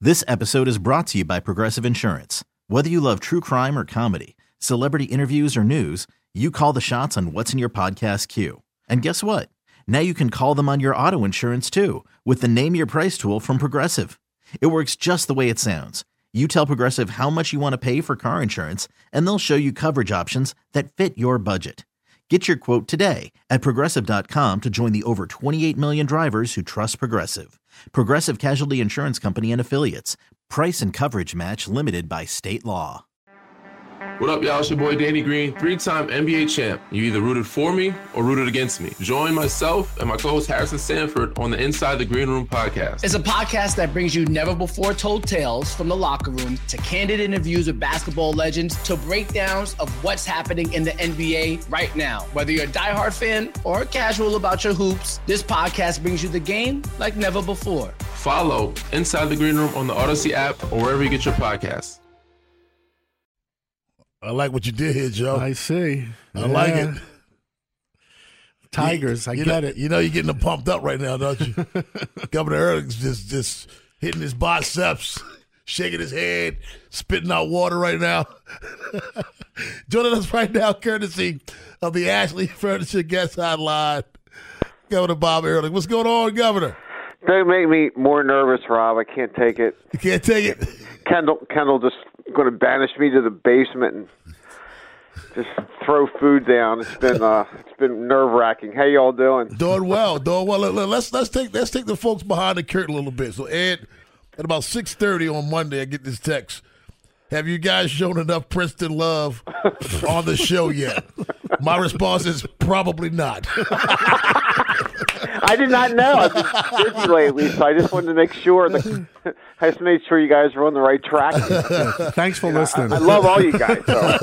This episode is brought to you by Progressive Insurance. Whether you love true crime or comedy, celebrity interviews or news, you call the shots on what's in your podcast queue. And guess what? Now you can call them on your auto insurance too with the Name Your Price tool from Progressive. It works just the way it sounds. You tell Progressive how much you want to pay for car insurance, and they'll show you coverage options that fit your budget. Get your quote today at Progressive.com to join the over 28 million drivers who trust Progressive. Progressive Casualty Insurance Company and Affiliates. Price and coverage match limited by state law. What up, y'all? It's your boy Danny Green, 3-time NBA champ. You either rooted for me or rooted against me. Join myself and my co-host Harrison Sanford on the Inside the Green Room podcast. It's a podcast that brings you never-before-told tales from the locker room to candid interviews with basketball legends to breakdowns of what's happening in the NBA right now. Whether you're a diehard fan or casual about your hoops, this podcast brings you the game like never before. Follow Inside the Green Room on the Odyssey app or wherever you get your podcasts. I like what you did here, Joe. I see. I like it. Tigers, I get it. You know you're getting them pumped up right now, don't you? Governor Ehrlich's just hitting his biceps, shaking his head, spitting out water right now. Joining us right now, courtesy of the Ashley Furniture Guest Hotline, Governor Bob Ehrlich. What's going on, Governor? Don't make me more nervous, Rob. I can't take it. You can't take it? Kendall just going to banish me to the basement and just throw food down. It's been nerve-wracking. How y'all doing? Doing well. Let's take the folks behind the curtain a little bit. So Ed, at about 6:30 on Monday, I get this text. Have you guys shown enough Princeton love on the show yet? My response is probably not. I did not know. I've been busy lately, so I just wanted to make sure I just made sure you guys were on the right track. Thanks for listening. I love all you guys.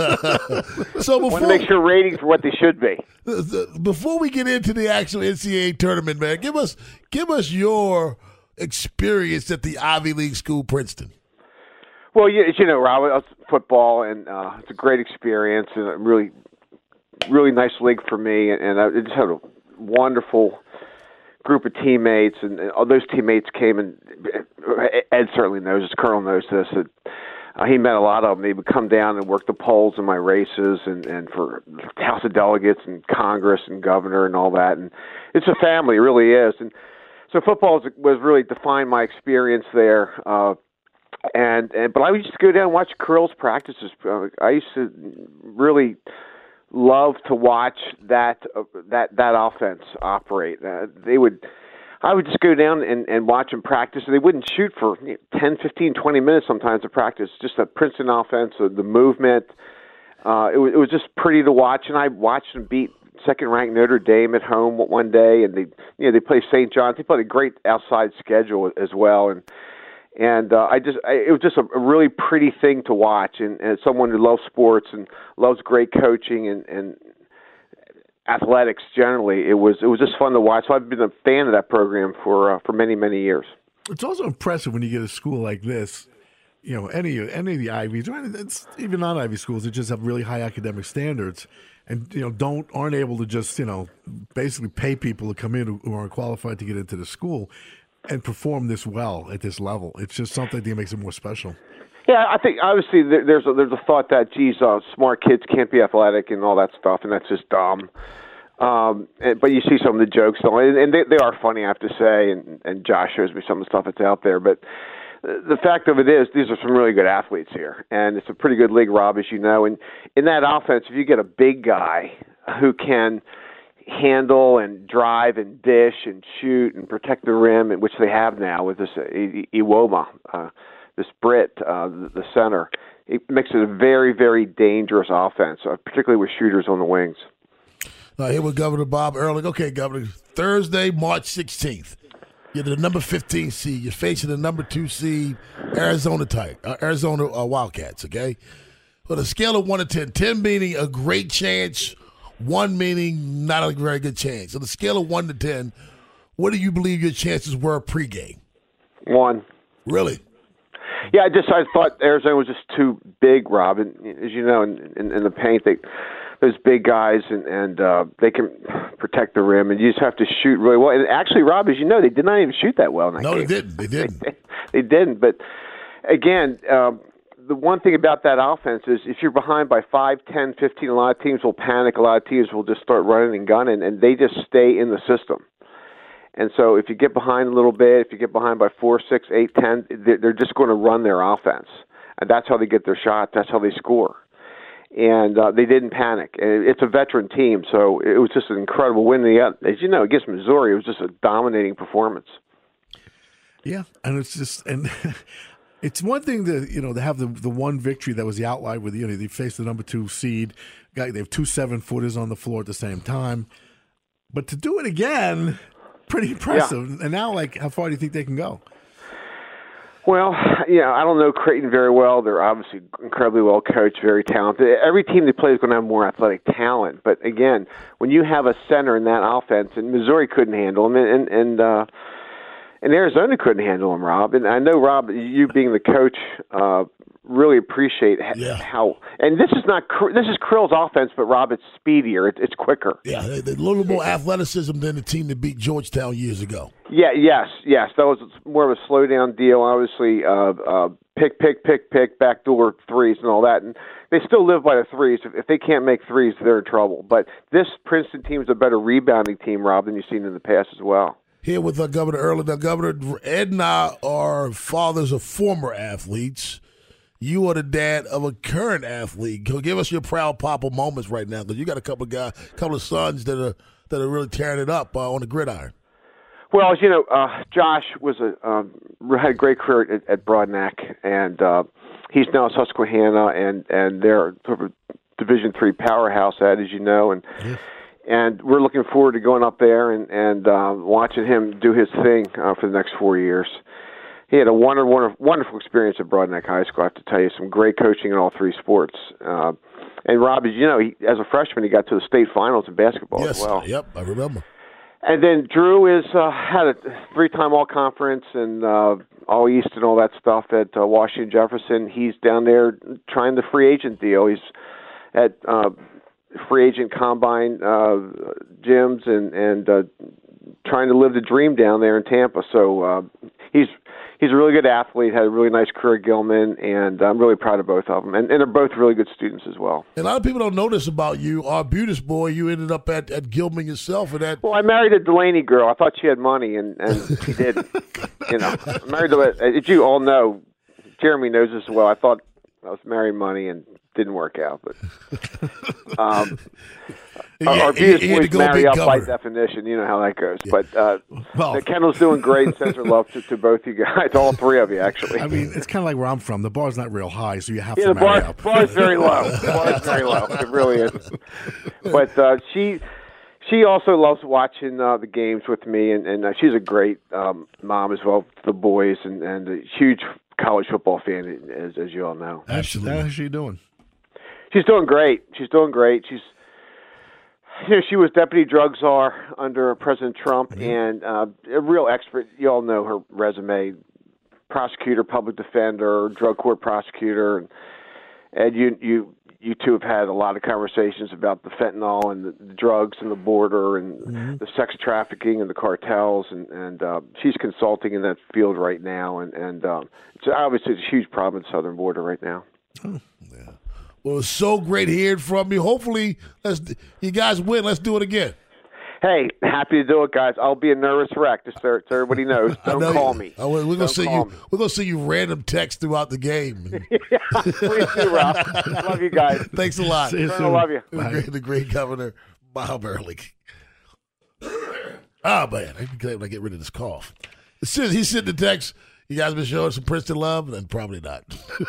So I want to make sure ratings are what they should be. Before we get into the actual NCAA tournament, man, give us your experience at the Ivy League school, Princeton. Well, as you know, Rob, it's football, and it's a great experience and a really, really nice league for me. And I just had a wonderful group of teammates, and all those teammates came, and Ed certainly knows this, Colonel knows this, that he met a lot of them. They would come down and work the polls in my races and for House of Delegates and Congress and governor and all that. And it's a family, it really is. And so football was really defined my experience there. But I would just go down and watch Krill's practices. I used to really love to watch that offense operate. I would just go down and watch them practice. They wouldn't shoot for 10, 15, 20 minutes sometimes of practice. Just the Princeton offense, the movement. It was just pretty to watch. And I watched them beat second-ranked Notre Dame at home one day, and they play St. John's. They played a great outside schedule as well, and it was just a really pretty thing to watch. And as someone who loves sports and loves great coaching and athletics generally, it was just fun to watch. So I've been a fan of that program for many, many years. It's also impressive when you get a school like this. You know, any of the Ivies, or it's even non-Ivy schools that just have really high academic standards, and aren't able to just basically pay people to come in who aren't qualified to get into the school and perform this well at this level. It's just something that makes it more special. Yeah, I think obviously there's a thought that smart kids can't be athletic and all that stuff, and that's just dumb. But you see some of the jokes, and they are funny, I have to say. And Josh shows me some of the stuff that's out there, but the fact of it is, these are some really good athletes here, and it's a pretty good league, Rob, as you know. And in that offense, if you get a big guy who can handle and drive and dish and shoot and protect the rim, which they have now with this Iwoma, this Brit, the center, it makes it a very, very dangerous offense, particularly with shooters on the wings. Here with Governor Bob Ehrlich. Okay, Governor, Thursday, March 16th. You're the number 15 seed. You're facing the number 2 seed, Arizona Wildcats, okay? On a scale of 1 to 10, 10 meaning a great chance, 1 meaning not a very good chance. On a scale of 1 to 10, what do you believe your chances were pregame? 1. Really? Yeah, I thought Arizona was just too big, Rob. And as you know, in the paint, those big guys, and they can protect the rim, and you just have to shoot really well. And actually, Rob, as you know, they did not even shoot that well in that game. No, they didn't. They didn't. But again, the one thing about that offense is if you're behind by 5, 10, 15, a lot of teams will panic. A lot of teams will just start running and gunning, and they just stay in the system. And so if you get behind a little bit, if you get behind by 4, 6, 8, 10, they're just going to run their offense. And that's how they get their shots. That's how they score. And they didn't panic. And it's a veteran team, so it was just an incredible win. As you know, against Missouri, it was just a dominating performance. Yeah, and it's just it's one thing to have the one victory that was the outlier with they faced the number 2 seed. They have 2 7-footers on the floor at the same time, but to do it again, pretty impressive. Yeah. And now, how far do you think they can go? Well, I don't know Creighton very well. They're obviously incredibly well coached, very talented. Every team they play is going to have more athletic talent. But again, when you have a center in that offense, and Missouri couldn't handle them, and Arizona couldn't handle him, Rob. And I know, Rob, you being the coach, really appreciate how. And this is Krill's offense, but Rob, it's speedier, it's quicker. Yeah, a little more athleticism than the team that beat Georgetown years ago. Yeah, yes. That was more of a slow down deal. Obviously, pick, backdoor threes and all that. And they still live by the threes. If they can't make threes, they're in trouble. But this Princeton team is a better rebounding team, Rob, than you've seen in the past as well. Here with Governor Early. Now, Governor, Ed and I are fathers of former athletes. You are the dad of a current athlete. Give us your proud papa moments right now, because you got a couple of sons that are really tearing it up on the gridiron. Well, as you know, Josh had a great career at Broadneck, and he's now at Susquehanna, and they're sort of a Division III powerhouse, as you know, and. Yeah. And we're looking forward to going up there and watching him do his thing for the next 4 years. He had a wonderful experience at Broadneck High School. I have to tell you, some great coaching in all 3 sports. And Rob, as you know, as a freshman, he got to the state finals in basketball as well. Yep, I remember. And then Drew had a 3-time All-Conference and All-East and all that stuff at Washington Jefferson. He's down there trying the free agent deal. He's at free agent combine gyms and trying to live the dream down there in Tampa. So he's a really good athlete, had a really nice career at Gilman, and I'm really proud of both of them. And they're both really good students as well. And a lot of people don't know this about you. Arbutus boy, you ended up at Gilman yourself. Well, I married a Delaney girl. I thought she had money, and she didn't. I married as you all know, Jeremy knows this well. I thought I was marrying money and didn't work out, but Arbutus boys marry up by definition. You know how that goes. Yeah. But Kendall's doing great. Sends her love to both you guys, all 3 of you, actually. I mean, it's kind of like where I'm from. The bar's not real high, so you have to marry up. The bar's very low. The bar's very low. It really is. But she also loves watching the games with me, and she's a great mom as well to the boys, and a huge college football fan, as you all know. Absolutely. How's she doing? She's doing great. She's, she was deputy drug czar under President Trump, and a real expert. You all know her resume: prosecutor, public defender, drug court prosecutor, and you two have had a lot of conversations about the fentanyl and the drugs and the border and the sex trafficking and the cartels, and she's consulting in that field right now, and it's obviously a huge problem in the southern border right now. Oh, yeah. Well, it's so great hearing from you. Hopefully, you guys win. Let's do it again. Hey, happy to do it, guys. I'll be a nervous wreck, just so everybody knows. Don't call me. We're gonna see you random text throughout the game. Yeah, please do, Rob. Love you guys. Thanks a lot. I love you. The great Governor Bob Ehrlich. Oh man, I'm glad when I get rid of this cough. As soon as he sent the text, you guys been showing some Princeton love? Then probably not.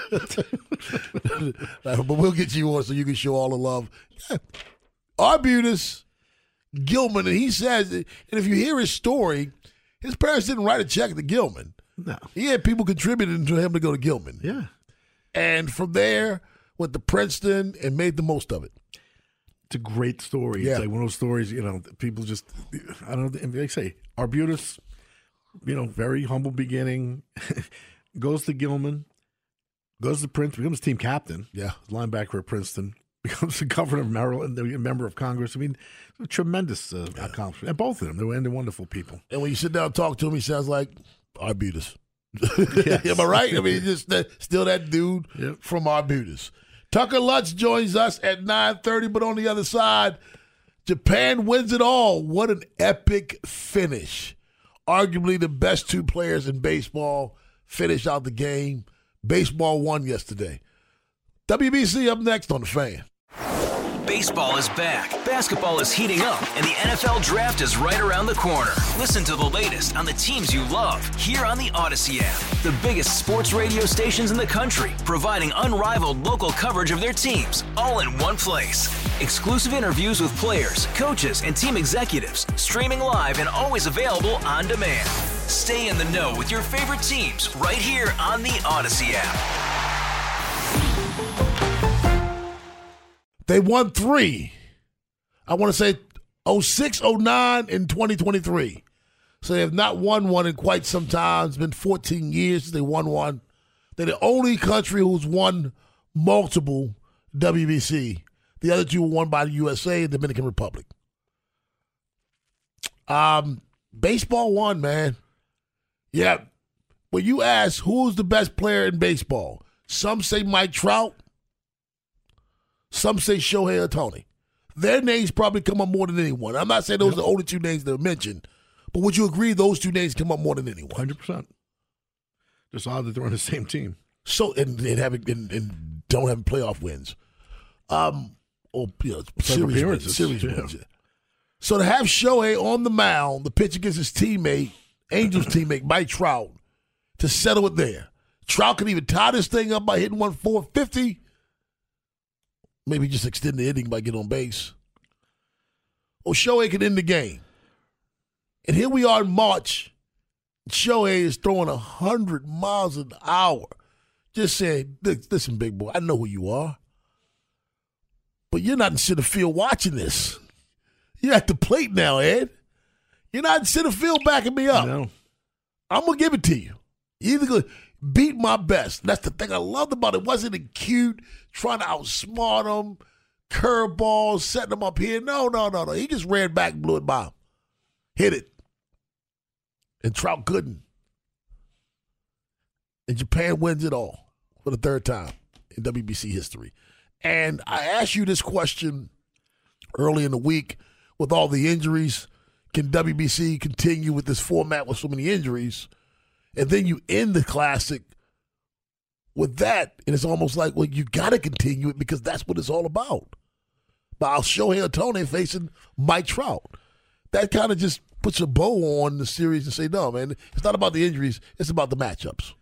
But we'll get you on so you can show all the love. Yeah. Arbutus Gilman, and he says, and if you hear his story, his parents didn't write a check to Gilman. No. He had people contributing to him to go to Gilman. Yeah. And from there, went to Princeton and made the most of it. It's a great story. Yeah. It's like one of those stories, people just, I don't know, they say, Arbutus, very humble beginning, goes to Gilman, goes to Princeton, becomes team captain. Yeah. Linebacker at Princeton. Becomes the governor of Maryland, a member of Congress. I mean, a tremendous accomplishment. And both of them, they're wonderful people. And when you sit down and talk to him, he sounds like Arbutus. Am I right? I mean, still that dude from Arbutus. Tucker Lutz joins us at 9:30, but on the other side, Japan wins it all. What an epic finish. Arguably the best two players in baseball finished out the game. Baseball won yesterday. WBC up next on The Fan. Baseball is back, basketball is heating up, and the NFL Draft is right around the corner. Listen to the latest on the teams you love here on the Odyssey app. The biggest sports radio stations in the country, providing unrivaled local coverage of their teams, all in one place. Exclusive interviews with players, coaches, and team executives, streaming live and always available on demand. Stay in the know with your favorite teams right here on the Odyssey app. They won 3. I want to say 06, 09, and 2023. So they have not won one in quite some time. It's been 14 years since they won one. They're the only country who's won multiple WBC. The other two were won by the USA and Dominican Republic. Baseball won, man. Yeah. When you ask who's the best player in baseball, some say Mike Trout. Some say Shohei Ohtani. Their names probably come up more than anyone. I'm not saying those are the only two names that are mentioned, but would you agree those two names come up more than anyone? 100%. Just odd that they're on the same team. So and don't have playoff wins. Series wins. Yeah. So to have Shohei on the mound, the pitch against his teammate, Angels teammate Mike Trout, to settle it there. Trout can even tie this thing up by hitting 450. Maybe just extend the inning by getting on base. Or Shohei can end the game. And here we are in March. Shohei is throwing 100 miles an hour. Just saying, listen, big boy, I know who you are. But you're not in center field watching this. You're at the plate now, Ed. You're not in center field backing me up. No. I'm going to give it to you. You're either going to beat my best. That's the thing I loved about it. It wasn't cute, trying to outsmart him, curveballs, setting him up here. No. He just ran back and blew it by him. Hit it. And Trout couldn't. And Japan wins it all for the third time in WBC history. And I asked you this question early in the week with all the injuries. Can WBC continue with this format with so many injuries? And then you end the Classic with that, and it's almost like, well, you got to continue it because that's what it's all about. But I'll Shohei Ohtani facing Mike Trout. That kind of just puts a bow on the series and say, no, man, it's not about the injuries. It's about the matchups.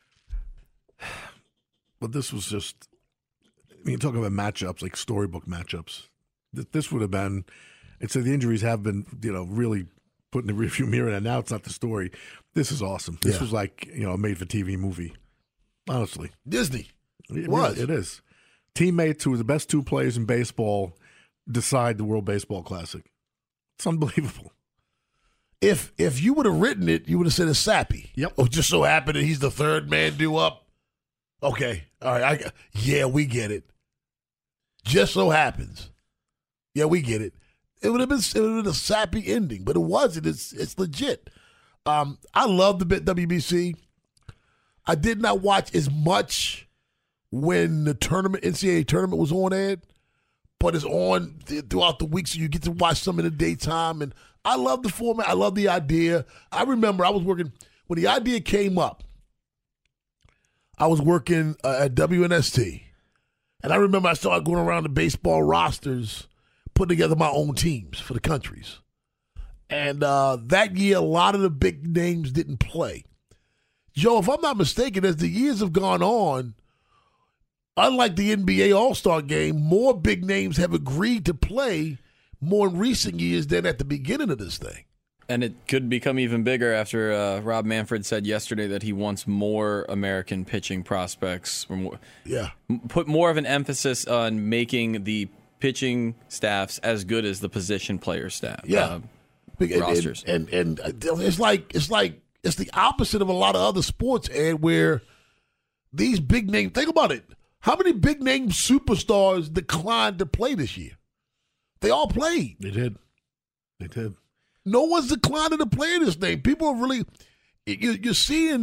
But this was just, talking about matchups, like storybook matchups. This would have been, the injuries have been, really put in the rearview mirror, and now it's not the story. This is awesome. This was like, a made-for-TV movie, honestly. Disney. It was. It is. Teammates who are the best two players in baseball decide the World Baseball Classic. It's unbelievable. If you would have written it, you would have said it's sappy. Yep. Oh, just so happened that he's the third man due up. Okay. All right. We get it. Just so happens. Yeah, we get it. It would have been a sappy ending, but it wasn't. It's legit. I love the WBC. I did not watch as much when the NCAA tournament was on, Ed, but it's on throughout the week, so you get to watch some in the daytime. And I love the format. I love the idea. I remember I was working when the idea came up. I was working at WNST, and I remember I started going around the baseball rosters, putting together my own teams for the countries. And that year, a lot of the big names didn't play. Joe, if I'm not mistaken, as the years have gone on, unlike the NBA All-Star Game, more big names have agreed to play more in recent years than at the beginning of this thing. And it could become even bigger after Rob Manfred said yesterday that he wants more American pitching prospects. Put more of an emphasis on making the pitching staffs as good as the position player staff. Rosters. And it's the opposite of a lot of other sports, Ed, where these big names, think about it. How many big name superstars declined to play this year? They all played. They did. No one's declining to play this thing. People are really, you're seeing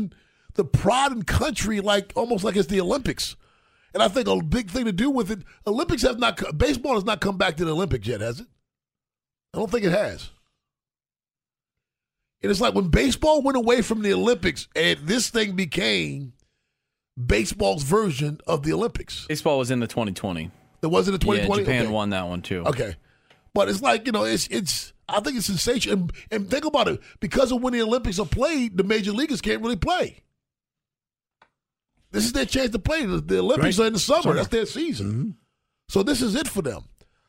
the pride and country almost like it's the Olympics. And I think a big thing to do with it, baseball has not come back to the Olympics yet, has it? I don't think it has. And it's like when baseball went away from the Olympics and this thing became baseball's version of the Olympics. Baseball was in the 2020. There was in the 2020? Yeah, Japan okay. won that one too. Okay. But it's like, it's I think it's sensational. And think about it. Because of when the Olympics are played, the major leaguers can't really play. This is their chance to play. The Olympics are in the summer. That's their season. Mm-hmm. So this is it for them.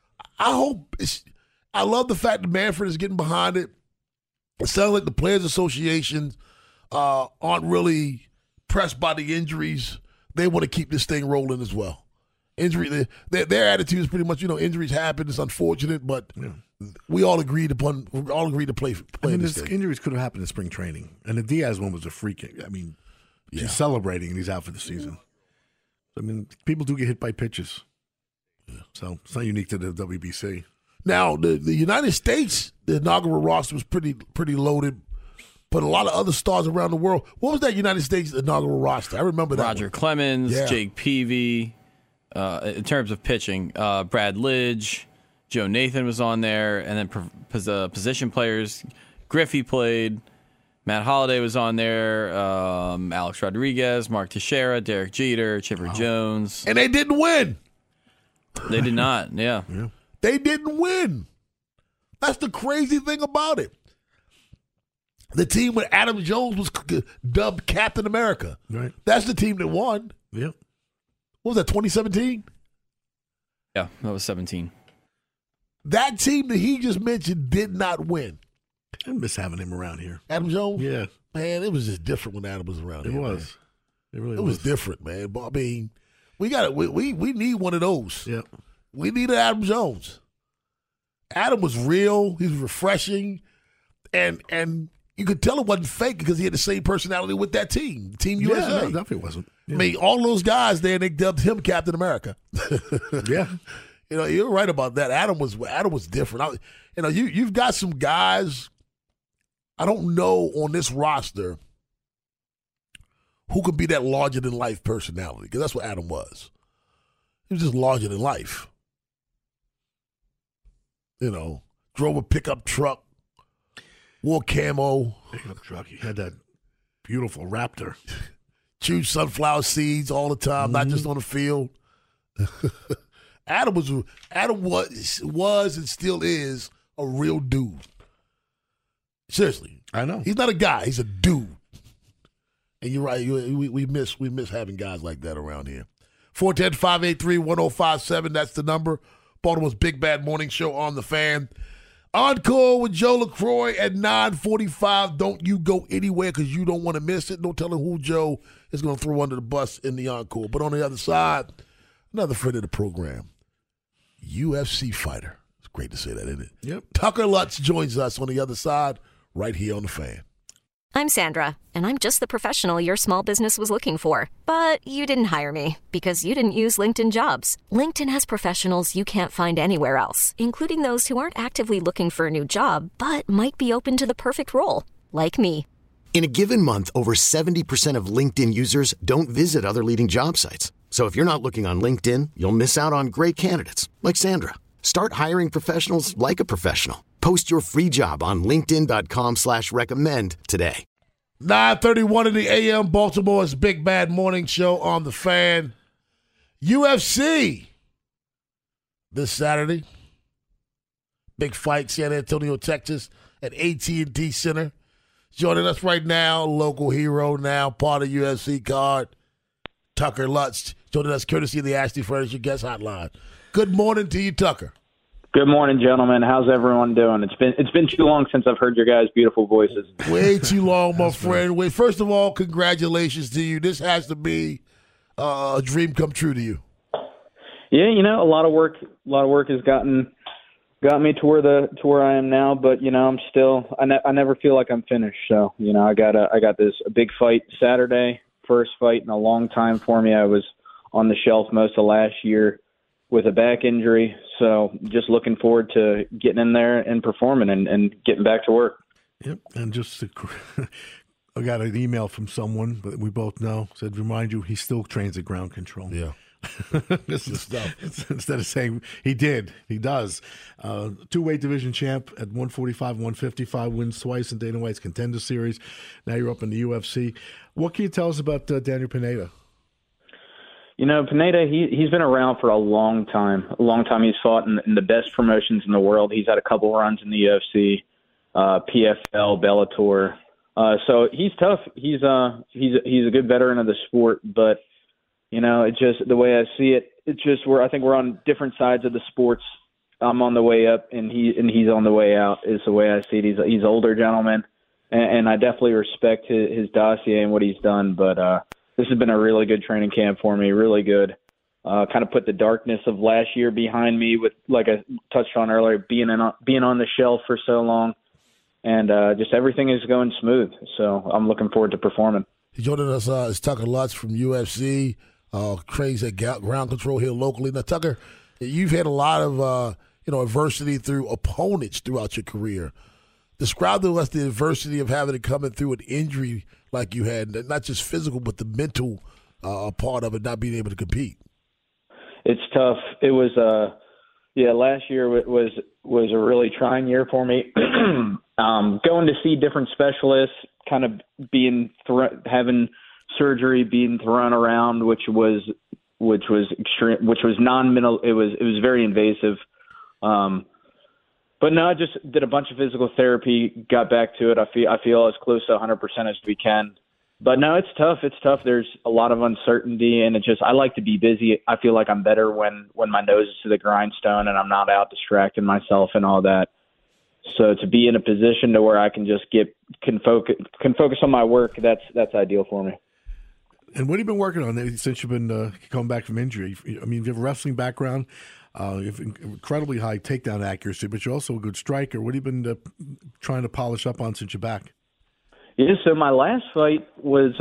I love the fact that Manfred is getting behind it. It sounds like the Players Association aren't really pressed by the injuries. They want to keep this thing rolling as well. Their attitude is pretty much, injuries happen. It's unfortunate, but we all agreed to play this thing. Injuries could have happened in spring training, and the Diaz one was a freak. I mean, he's celebrating and he's out for the season. I mean, people do get hit by pitches, so it's not unique to the WBC. Now, the United States, the inaugural roster was pretty loaded, but a lot of other stars around the world. What was that United States inaugural roster? I remember that. Roger Clemens, Jake Peavy. In terms of pitching, Brad Lidge, Joe Nathan was on there, and then position players, Griffey played, Matt Holliday was on there, Alex Rodriguez, Mark Teixeira, Derek Jeter, Chipper Jones. And they didn't win. They did not, yeah. They didn't win. That's the crazy thing about it. The team with Adam Jones was dubbed Captain America. Right. That's the team that won. Yep. What was that, 2017? Yeah, that was 17. That team that he just mentioned did not win. I miss having him around here. Adam Jones? Yeah. Man, it was just different when Adam was around here. It was. Man. It really was. It was different, man. But, I mean, we need one of those. Yeah. We need an Adam Jones. Adam was real. He was refreshing. And you could tell it wasn't fake because he had the same personality with that team, Team USA. No, definitely wasn't. Yeah. I mean, all those guys there, they dubbed him Captain America. Yeah. You're right about that. Adam was different. You've got some guys, I don't know on this roster who could be that larger-than-life personality, because that's what Adam was. He was just larger than life. Drove a pickup truck, wore camo. Pickup truck. He had that beautiful Raptor. Chewed sunflower seeds all the time, not just on the field. Adam was and still is a real dude. Seriously. I know. He's not a guy, he's a dude. And you're right, we miss having guys like that around here. 410-583-1057, that's the number. Baltimore's Big Bad Morning Show on the Fan. Encore with Joe LaCroix at 9:45. Don't you go anywhere because you don't want to miss it. No telling who Joe is going to throw under the bus in the encore. But on the other side, another friend of the program, UFC fighter. It's great to say that, isn't it? Yep. Tucker Lutz joins us on the other side right here on the Fan. I'm Sandra, and I'm just the professional your small business was looking for. But you didn't hire me because you didn't use LinkedIn Jobs. LinkedIn has professionals you can't find anywhere else, including those who aren't actively looking for a new job, but might be open to the perfect role, like me. In a given month, over 70% of LinkedIn users don't visit other leading job sites. So if you're not looking on LinkedIn, you'll miss out on great candidates, like Sandra. Start hiring professionals like a professional. Post your free job on linkedin.com/recommend today. 9:31 in the a.m. Baltimore's Big Bad Morning Show on the Fan. UFC this Saturday. Big fight, San Antonio, Texas at AT&T Center. Joining us right now, local hero now, part of UFC card, Tucker Lutz. Joining us courtesy of the Ashley Furniture Guest Hotline. Good morning to you, Tucker. Good morning, gentlemen. How's everyone doing? It's been too long since I've heard your guys' beautiful voices. Way too long, my friend. Wait, first of all, congratulations to you. This has to be a dream come true to you. Yeah, a lot of work has got me to where I am now. But I'm still I never feel like I'm finished. So I got this big fight Saturday, first fight in a long time for me. I was on the shelf most of last year with a back injury. So just looking forward to getting in there and performing and getting back to work. Yep. And just I got an email from someone that we both know, said, remind you, he still trains at ground control. Yeah. This is stuff. Instead of saying he does. Two-weight division champ at 145, 155, wins twice in Dana White's Contender Series. Now you're up in the UFC. What can you tell us about Daniel Pineda? Pineda, he's been around for a long time. He's fought in the best promotions in the world. He's had a couple runs in the UFC, PFL, Bellator. So he's tough. He's a good veteran of the sport, but it just, the way I see it, it's just I think we're on different sides of the sports. I'm on the way up, and he's on the way out. Is the way I see it. He's an older gentleman, and I definitely respect his dossier and what he's done. But this has been a really good training camp for me. Really good. Kind of put the darkness of last year behind me, with, like I touched on earlier, being on the shelf for so long, and just everything is going smooth. So I'm looking forward to performing. Joining us is Tucker Lutz from UFC. Trains at ground control here locally. Now, Tucker, you've had a lot of adversity through opponents throughout your career. Describe to us the adversity of having to come in through an injury like you had, not just physical, but the mental part of it, not being able to compete. It's tough. It was last year was a really trying year for me. Going to see different specialists, kind of having surgery, being thrown around, which was extreme, which was non-mental. It was very invasive. But no, I just did a bunch of physical therapy, got back to it. I feel as close to 100% as we can. But no, it's tough. There's a lot of uncertainty, and I like to be busy. I feel like I'm better when my nose is to the grindstone and I'm not out distracting myself and all that. So to be in a position to where I can just can focus on my work, that's ideal for me. And what have you been working on since you've been coming back from injury? I mean, you have a wrestling background, you have incredibly high takedown accuracy, but you're also a good striker. What have you been trying to polish up on since you're back? Yeah, so my last fight was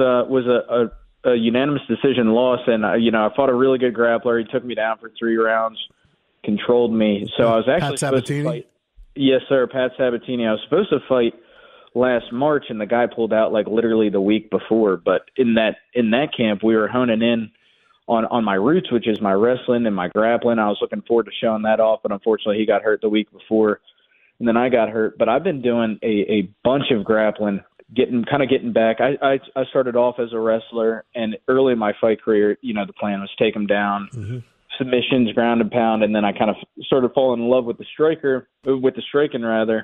a unanimous decision loss, and I fought a really good grappler. He took me down for 3 rounds, controlled me. So I was actually supposed to fight. Yes, sir, Pat Sabatini. I was supposed to fight last March, and the guy pulled out like literally the week before. But in that camp, we were honing in on my roots, which is my wrestling and my grappling. I was looking forward to showing that off, but unfortunately he got hurt the week before, and then I got hurt. But I've been doing a bunch of grappling, getting back. I started off as a wrestler, and early in my fight career, the plan was take him down, submissions, ground and pound, and then I kind of started falling in love with the striking rather.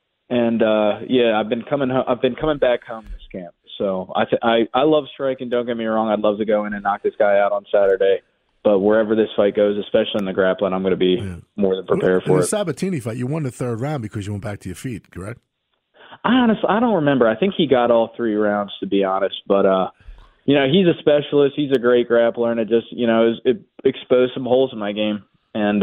And I've been coming back home this camp. So I love striking. Don't get me wrong. I'd love to go in and knock this guy out on Saturday. But wherever this fight goes, especially in the grappling, I'm going to be more than prepared for it. The Sabatini fight, you won the 3rd round because you went back to your feet, correct? Honestly, I don't remember. I think he got all 3 rounds, to be honest. But he's a specialist. He's a great grappler, and it just it exposed some holes in my game. And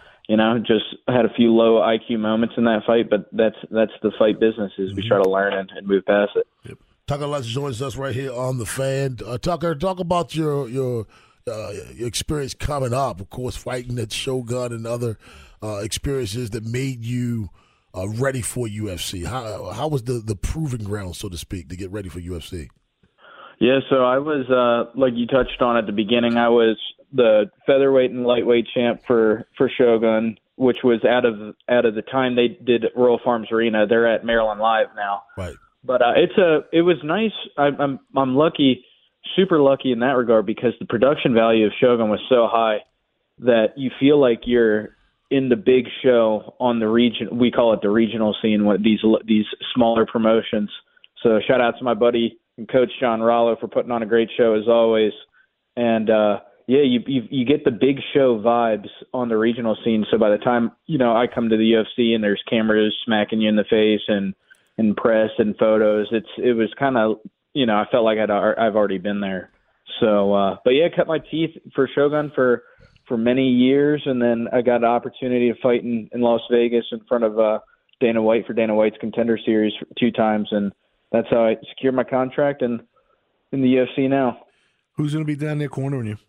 just had a few low IQ moments in that fight, but that's the fight business. Is we try to learn and move past it. Yep. Tucker Lutz joins us right here on The Fan. Tucker, talk about your experience coming up. Of course, fighting at Shogun and other experiences that made you ready for UFC. How was the proving ground, so to speak, to get ready for UFC? Yeah, so I was like you touched on at the beginning. I was the featherweight and lightweight champ for Shogun, which was out of the time they did Royal Farms Arena. They're at Maryland Live now. Right. But it was nice. I'm lucky, super lucky in that regard, because the production value of Shogun was so high that you feel like you're in the big show on the region. We call it the regional scene, with these smaller promotions. So shout out to my buddy and coach John Rollo for putting on a great show as always. And you get the big show vibes on the regional scene. So by the time I come to the UFC and there's cameras smacking you in the face and press and photos, it was kind of I felt like I've already been there. So but yeah, I cut my teeth for Shogun for many years, and then I got an opportunity to fight in Las Vegas in front of Dana White for Dana White's Contender Series 2 times, and that's how I secured my contract and in the UFC now. Who's going to be down there cornering you?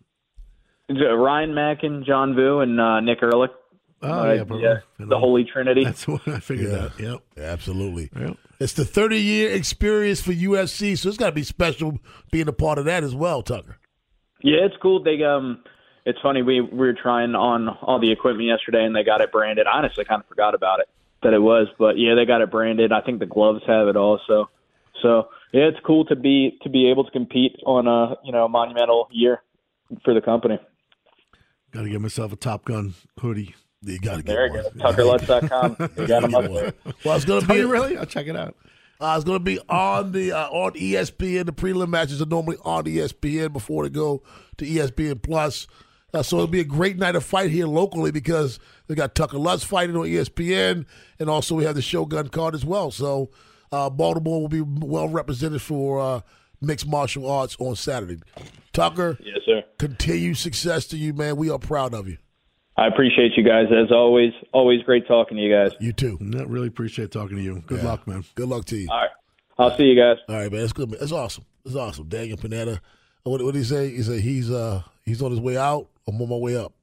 Ryan Mackin, John Vu, and Nick Ehrlich. Oh, the Holy Trinity. That's what I figured out. Yep. Absolutely. Yep. It's the 30-year experience for UFC, so it's got to be special being a part of that as well, Tucker. Yeah, it's cool. They it's funny. We were trying on all the equipment yesterday, and they got it branded. I honestly kind of forgot about it that it was, but yeah, they got it branded. I think the gloves have it also. So yeah, it's cool to be able to compete on a monumental year for the company. Got to get myself a Top Gun hoodie. You got to get there. TuckerLutz.com. You got them up there. Well, it's going to be really. I'll check it out. It's going to be on ESPN. The prelim matches are normally on ESPN before they go to ESPN Plus. So it'll be a great night of fight here locally because they got Tucker Lutz fighting on ESPN, and also we have the Shogun card as well. So Baltimore will be well represented for mixed martial arts on Saturday. Tucker, yes, sir. Continued success to you, man. We are proud of you. I appreciate you guys as always. Always great talking to you guys. You too. I really appreciate talking to you. Good luck, man. Good luck to you. All right. I'll see you guys. All right, man. That's good, man. That's awesome. That's awesome. Daniel Pineda. What did he say? He said he's on his way out. I'm on my way up.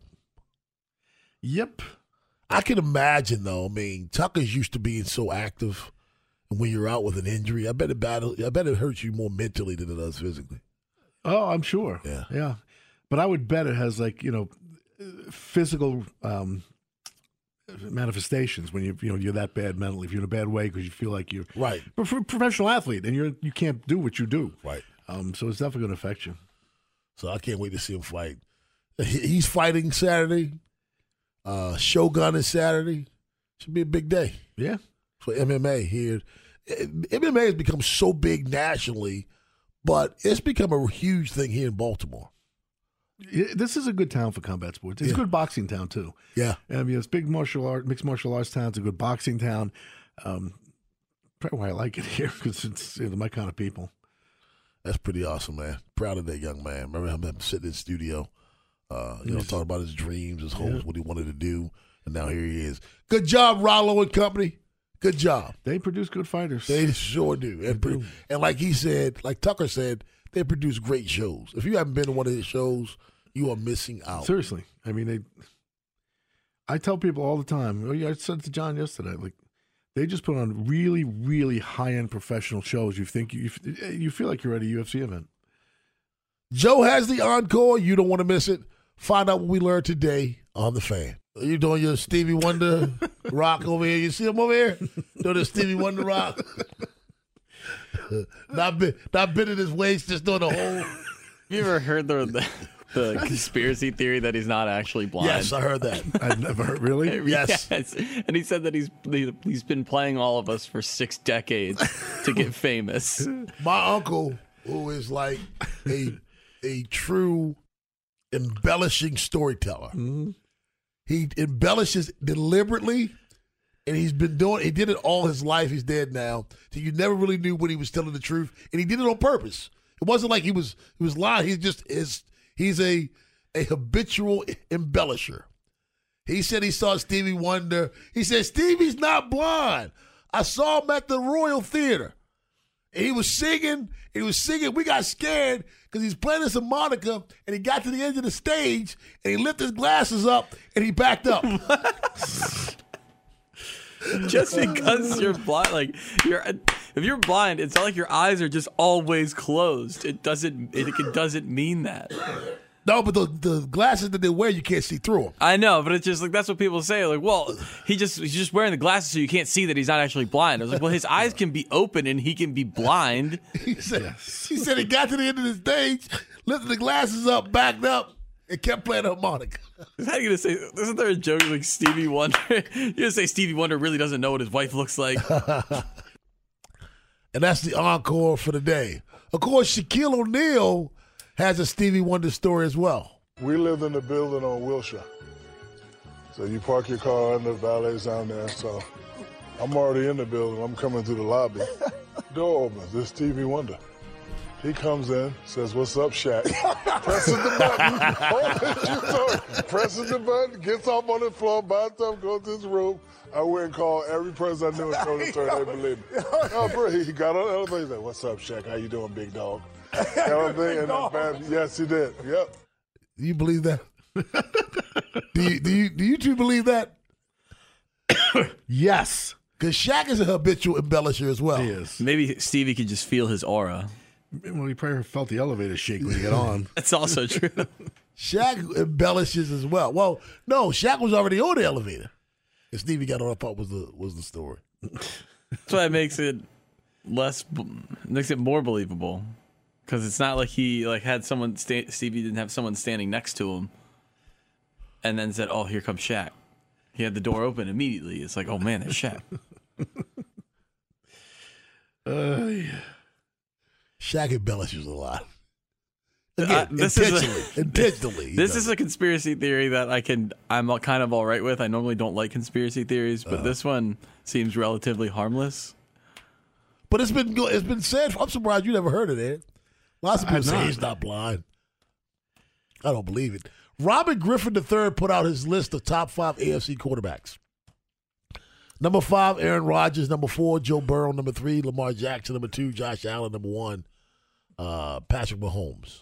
Yep. I can imagine, though. I mean, Tucker's used to being so active, and when you're out with an injury, I bet it hurts you more mentally than it does physically. Oh, I'm sure. Yeah. But I would bet it has physical manifestations when you're that bad mentally. If you're in a bad way because you feel like you're right. But for a professional athlete, and you can't do what you do. Right. So it's definitely going to affect you. So I can't wait to see him fight. He's fighting Saturday. Shogun is Saturday. Should be a big day. Yeah. For MMA here. MMA has become so big nationally, but it's become a huge thing here in Baltimore. This is a good town for combat sports. It's a good boxing town too. Yeah, I mean, it's big mixed martial arts town. It's a good boxing town. Probably why I like it here because it's my kind of people. That's pretty awesome, man. Proud of that young man. Remember him sitting in the studio, talking about his dreams, his hopes, what he wanted to do, and now here he is. Good job, Rollo and company. Good job. They produce good fighters. They sure do. And like he said, like Tucker said, they produce great shows. If you haven't been to one of his shows, you are missing out. Seriously. I mean, I tell people all the time, I said it to John yesterday, they just put on really, really high-end professional shows. You think you feel like you're at a UFC event. Joe has the encore. You don't want to miss it. Find out what we learned today on The Fan. Are you doing your Stevie Wonder rock over here? You see him over here? Doing the Stevie Wonder rock? Not bending his waist, just doing the whole... You ever heard the conspiracy theory that he's not actually blind? Yes, I heard that. I've never heard. Really? Yes. And he said that he's been playing all of us for 6 decades to get famous. My uncle, who is like a true embellishing storyteller, he embellishes deliberately, and he did it all his life. He's dead now, so you never really knew when he was telling the truth, and he did it on purpose. It wasn't like he was lying. He's a habitual embellisher. He said he saw Stevie Wonder. He said, Stevie's not blind. I saw him at the Royal Theater. And he was singing. We got scared because he's playing this harmonica, and he got to the end of the stage, and he lifted his glasses up, and he backed up. Just because you're blind, if you're blind, it's not like your eyes are just always closed. It doesn't mean that. No, but the glasses that they wear, you can't see through them. I know, but it's just that's what people say. He's just wearing the glasses so you can't see that he's not actually blind. I was like, well, his eyes can be open and he can be blind. He said he got to the end of the stage, lifted the glasses up, backed up, and kept playing the harmonica. How are you going to say, isn't there a joke like Stevie Wonder? You're going to say Stevie Wonder really doesn't know what his wife looks like. And that's the encore for the day. Of course, Shaquille O'Neal has a Stevie Wonder story as well. We lived in the building on Wilshire. So you park your car and the valet's down there. So I'm already in the building. I'm coming through the lobby. Door opens. It's Stevie Wonder. He comes in, says, "What's up, Shaq?" Presses the button. Presses the button, gets off on the floor, by the time goes to his room. I went and called every person I knew and told the story. They believe me. Oh, bro, he got on the elevator. He's like, "What's up, Shaq? How you doing, big dog?" Yes, he did. Yep. Do you believe that? do you two believe that? Yes. Because Shaq is a habitual embellisher as well. He is. Maybe Stevie could just feel his aura. Well, he probably felt the elevator shake when he got on. That's also true. Shaq embellishes as well. Well, no, Shaq was already on the elevator. And Stevie got on, I thought was the story. That's why it makes it more believable. Because it's not like he had someone, Stevie didn't have someone standing next to him and then said, oh, here comes Shaq. He had the door open immediately. It's like, oh man, there's Shaq. Yeah. Shaq embellishes a lot. Again, intentionally. This is a conspiracy theory that I'm kind of all right with. I normally don't like conspiracy theories, but this one seems relatively harmless. But it's been said. I'm surprised you never heard of it. Lots of people say he's not blind. I don't believe it. Robert Griffin III put out his list of top 5 AFC quarterbacks. Number 5, Aaron Rodgers. Number 4, Joe Burrow. Number 3, Lamar Jackson. Number 2, Josh Allen. Number 1, Patrick Mahomes.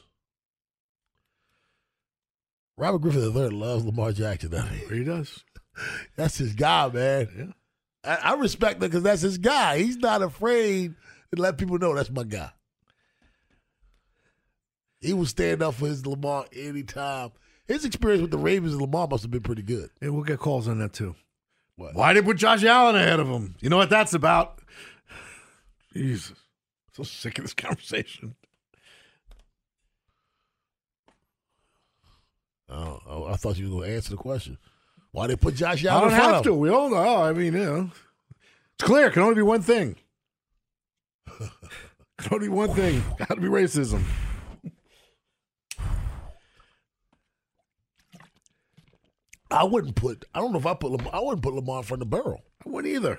Robert Griffin III loves Lamar Jackson. He does. That's his guy, man. Yeah. I respect that because that's his guy. He's not afraid to let people know that's my guy. He will stand up for his Lamar anytime. His experience with the Ravens and Lamar must have been pretty good. And we'll get calls on that, too. What? Why did they put Josh Allen ahead of him? You know what that's about? Jesus. So sick of this conversation. Oh, I thought you were going to answer the question. Why they put Josh Allen in front of him? I don't have to. We all know. I mean, it's clear. It can only be one thing. Can only be one thing. Got to be racism. I wouldn't put Lamar in front of Burrow. I wouldn't either.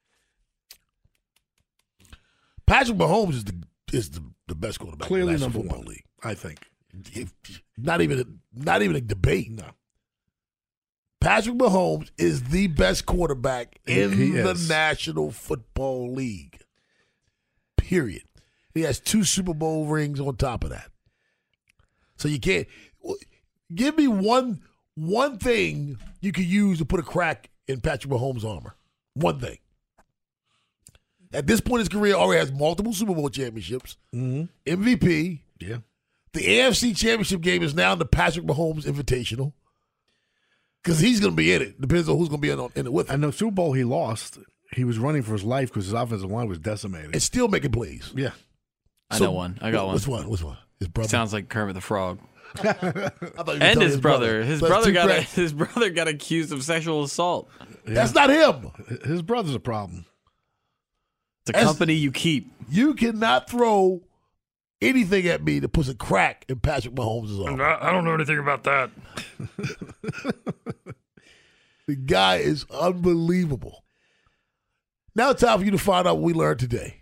Patrick Mahomes is the best quarterback. Clearly in the number football one, league. I think. Not even a debate. No. Patrick Mahomes is the best quarterback in the National Football League. Period. He has 2 Super Bowl rings on top of that. So you can't give me one thing you could use to put a crack in Patrick Mahomes' armor. One thing. At this point in his career, already has multiple Super Bowl championships, MVP. Yeah. The AFC Championship game is now the Patrick Mahomes Invitational because he's going to be in it. Depends on who's going to be in it with him. And the Super Bowl he lost, he was running for his life because his offensive line was decimated. And still making plays. Yeah. I know one. I got one. Which one? His brother? Sounds like Kermit the Frog. And his brother. His brother got accused of sexual assault. Yeah. That's not him. His brother's a problem. It's a company you keep. You cannot throw anything at me that puts a crack in Patrick Mahomes' arm. I don't know anything about that. The guy is unbelievable. Now it's time for you to find out what we learned today.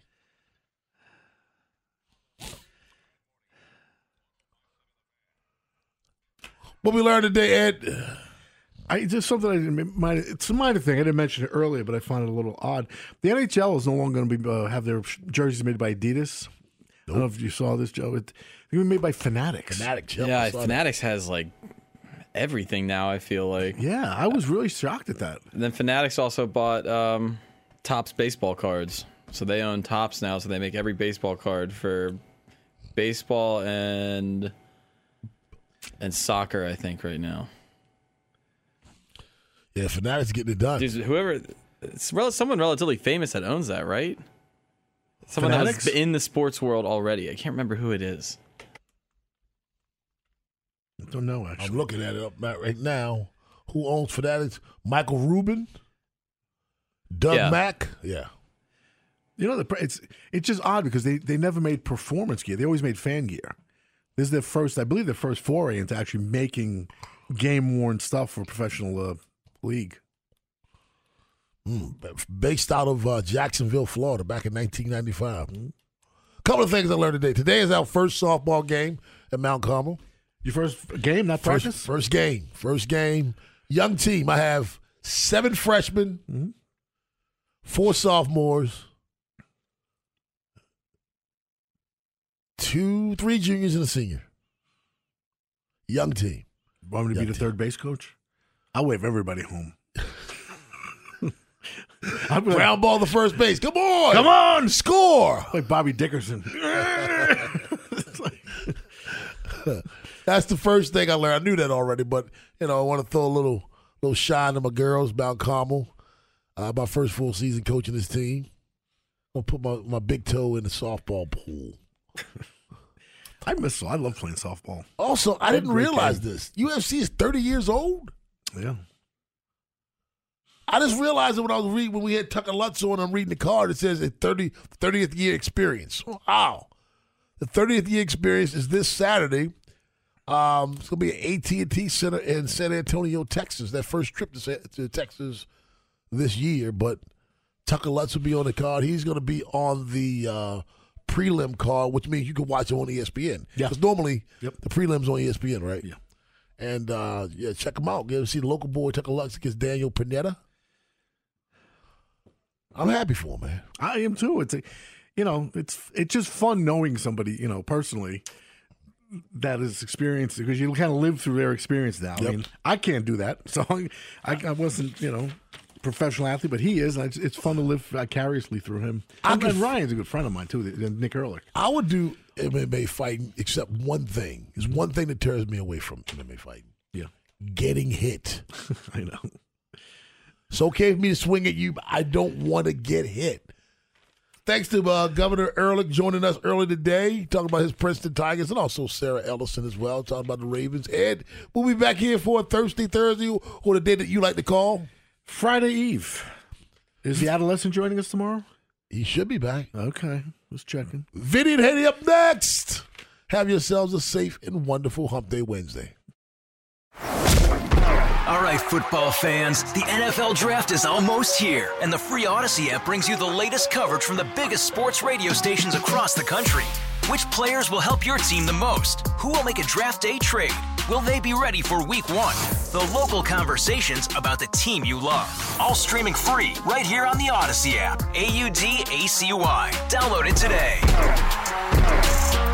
What we learned today, Ed? Just something I didn't mind. It's a minor thing. I didn't mention it earlier, but I find it a little odd. The NHL is no longer going to be have jerseys made by Adidas. Nope. I don't know if you saw this, Joe. It's going to be made by Fanatics. Fanatics has like everything now, I feel like. Yeah, I was really shocked at that. And then Fanatics also bought Topps baseball cards. So they own Topps now, so they make every baseball card for baseball and soccer, I think, right now. Yeah, Fanatics getting it done. Dude, someone relatively famous that owns that, right? Someone Fanatics? that was in the sports world already. I can't remember who it is. I don't know, actually. I'm looking at it up right now. Who owns Fanatics? Michael Rubin? Doug Mack? Yeah. You know, it's just odd because they never made performance gear. They always made fan gear. This is their first foray into actually making game-worn stuff for a professional league. Based out of Jacksonville, Florida, back in 1995. A couple of things I learned today. Today is our first softball game at Mount Carmel. Your first game, not practice? First game. Young team. I have 7 freshmen, 4 sophomores, 3 juniors, and a senior. Young team. Want me to be the third base coach? I'll wave everybody home. Ground ball to first base. Come on, score! Like Bobby Dickerson. That's the first thing I learned. I knew that already, but I want to throw a little shine to my girls, Mount Carmel. My first full season coaching this team. I'm gonna put my big toe in the softball pool. I love playing softball. Also, I didn't realize this. UFC is 30 years old. Yeah. I just realized it when I was reading, when we had Tucker Lutz on, I'm reading the card, it says a 30th year experience. Wow. The 30th year experience is this Saturday. It's going to be at AT&T Center in San Antonio, Texas. That first trip to Texas this year. But Tucker Lutz will be on the card. He's going to be on the prelim card, which means you can watch it on ESPN. Yeah. Because normally the prelim's on ESPN, right? Yeah. And, check him out. Get to see the local boy Tucker Lutz against Daniel Pineda. I'm happy for him, man. I am too. It's just fun knowing somebody, personally that is experienced, because you kind of live through their experience now. Yep. I mean, I can't do that, so I wasn't, professional athlete, but he is. And it's fun to live vicariously through him. And Ryan's a good friend of mine too, Nick Ehrlich. I would do MMA fighting, except one thing. There's one thing that tears me away from MMA fighting. Yeah, getting hit. I know. It's okay for me to swing at you, but I don't want to get hit. Thanks to Governor Ehrlich joining us early today, talking about his Princeton Tigers, and also Sarah Ellison as well, talking about the Ravens. Ed, we'll be back here for Thursday, or the day that you like to call Friday Eve. Is the adolescent joining us tomorrow? He should be back. Okay, just checking. Vinny and Haiti up next. Have yourselves a safe and wonderful Hump Day Wednesday. All right, football fans, the NFL Draft is almost here, and the free Odyssey app brings you the latest coverage from the biggest sports radio stations across the country. Which players will help your team the most? Who will make a draft day trade? Will they be ready for Week 1? The local conversations about the team you love. All streaming free right here on the Odyssey app. AUDACY. Download it today.